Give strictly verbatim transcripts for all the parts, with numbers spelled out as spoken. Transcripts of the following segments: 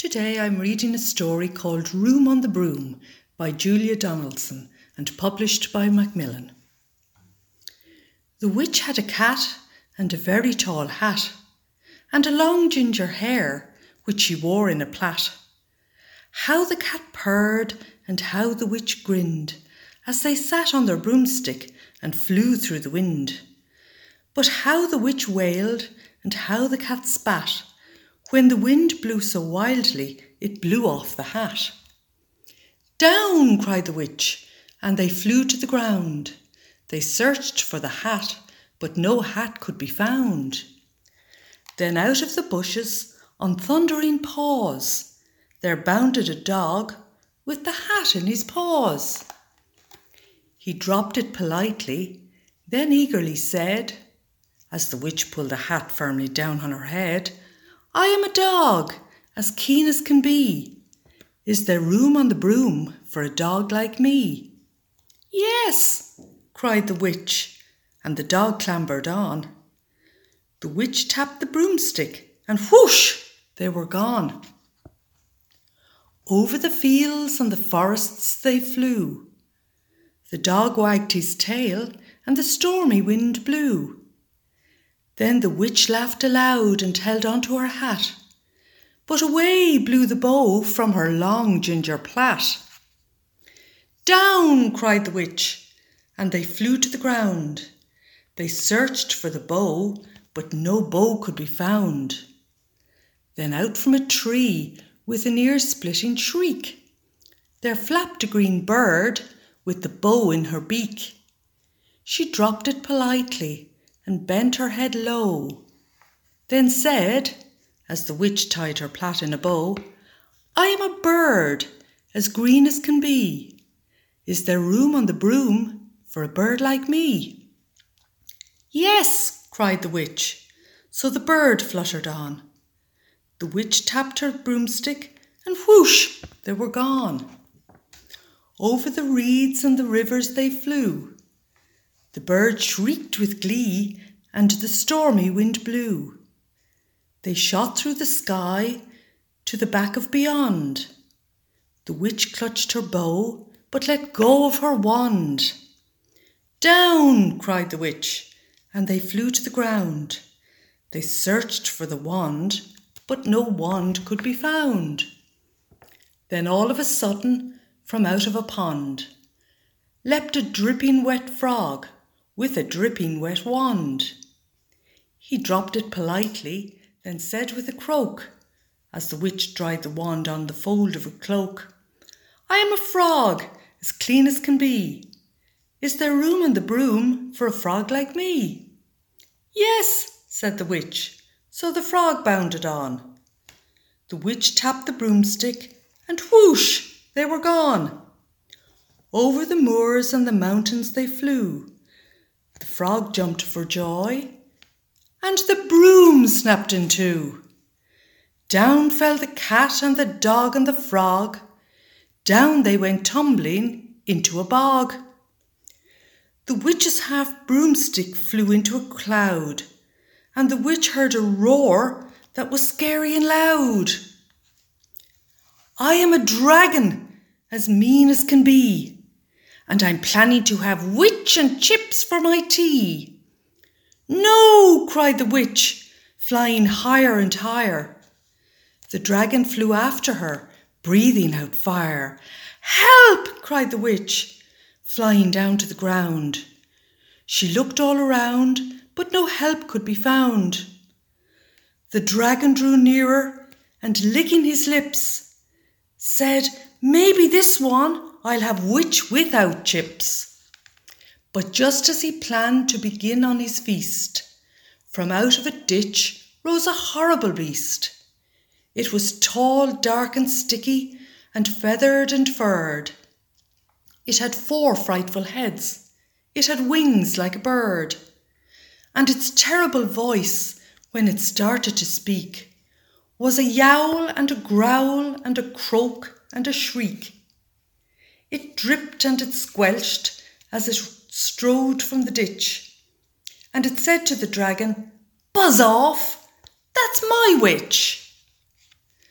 Today I'm reading a story called Room on the Broom by Julia Donaldson and published by Macmillan. The witch had a cat and a very tall hat, and a long ginger hair which she wore in a plait. How the cat purred and how the witch grinned, as they sat on their broomstick and flew through the wind. But how the witch wailed and how the cat spat, when the wind blew so wildly it blew off the hat. "Down!" cried the witch, and they flew to the ground. They searched for the hat, but no hat could be found. Then out of the bushes, on thundering paws, there bounded a dog with the hat in his paws. He dropped it politely, then eagerly said, as the witch pulled the hat firmly down on her head, "I am a dog, as keen as can be. Is there room on the broom for a dog like me?" "Yes," cried the witch, and the dog clambered on. The witch tapped the broomstick, and whoosh, they were gone. Over the fields and the forests they flew. The dog wagged his tail, and the stormy wind blew. Then the witch laughed aloud and held on to her hat, but away blew the bow from her long ginger plait. "Down!" cried the witch, and they flew to the ground. They searched for the bow, but no bow could be found. Then out from a tree, with an ear-splitting shriek, there flapped a green bird with the bow in her beak. She dropped it politely and bent her head low, then said, as the witch tied her plait in a bow, "I am a bird, as green as can be. Is there room on the broom for a bird like me?" "Yes," cried the witch, so the bird fluttered on. The witch tapped her broomstick, and whoosh, they were gone. Over the reeds and the rivers they flew. The bird shrieked with glee, and the stormy wind blew. They shot through the sky to the back of beyond. The witch clutched her bow, but let go of her wand. "Down!" cried the witch, and they flew to the ground. They searched for the wand, but no wand could be found. Then all of a sudden, from out of a pond, leapt a dripping wet frog with a dripping wet wand. He dropped it politely, then said with a croak, as the witch dried the wand on the fold of her cloak, "I am a frog, as clean as can be. Is there room on the broom for a frog like me?" "Yes," said the witch, so the frog bounded on. The witch tapped the broomstick, and whoosh, they were gone. Over the moors and the mountains they flew. The frog jumped for joy, and the broom snapped in two. Down fell the cat and the dog and the frog. Down they went tumbling into a bog. The witch's half broomstick flew into a cloud, and the witch heard a roar that was scary and loud. "I am a dragon, as mean as can be, and I'm planning to have witch and chips for my tea." "No!" cried the witch, flying higher and higher. The dragon flew after her, breathing out fire. "Help!" cried the witch, flying down to the ground. She looked all around, but no help could be found. The dragon drew nearer, and licking his lips, said, "Maybe this one I'll have witch without chips." But just as he planned to begin on his feast, from out of a ditch rose a horrible beast. It was tall, dark and sticky, and feathered and furred. It had four frightful heads. It had wings like a bird. And its terrible voice, when it started to speak, was a yowl and a growl and a croak and a shriek. It dripped and it squelched as it strode from the ditch, and it said to the dragon, "Buzz off, that's my witch."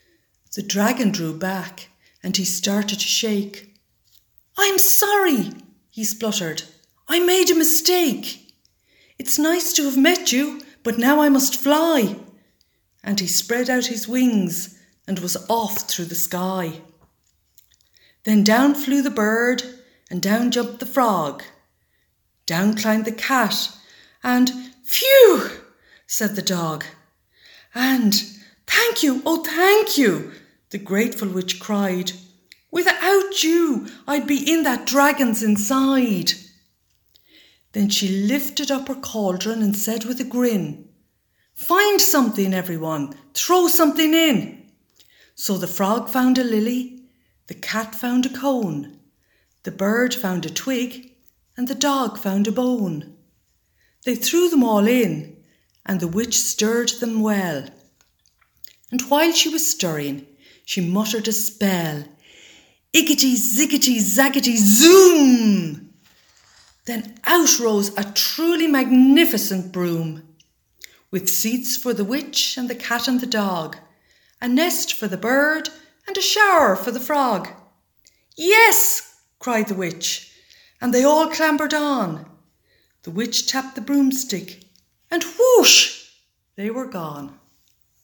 The dragon drew back and he started to shake. "I'm sorry," he spluttered. "I made a mistake. It's nice to have met you, but now I must fly." And he spread out his wings and was off through the sky. Then down flew the bird and down jumped the frog. Down climbed the cat and "Phew!" said the dog. And "Thank you, oh thank you," the grateful witch cried. "Without you, I'd be in that dragon's inside." Then she lifted up her cauldron and said with a grin, "Find something, everyone, throw something in." So the frog found a lily, the cat found a cone, the bird found a twig, and the dog found a bone. They threw them all in, and the witch stirred them well. And while she was stirring, she muttered a spell, "Iggity, ziggity, zaggity, zoom!" Then out rose a truly magnificent broom, with seats for the witch and the cat and the dog, a nest for the bird and a shower for the frog. "Yes!" cried the witch, and they all clambered on. The witch tapped the broomstick, and whoosh, they were gone.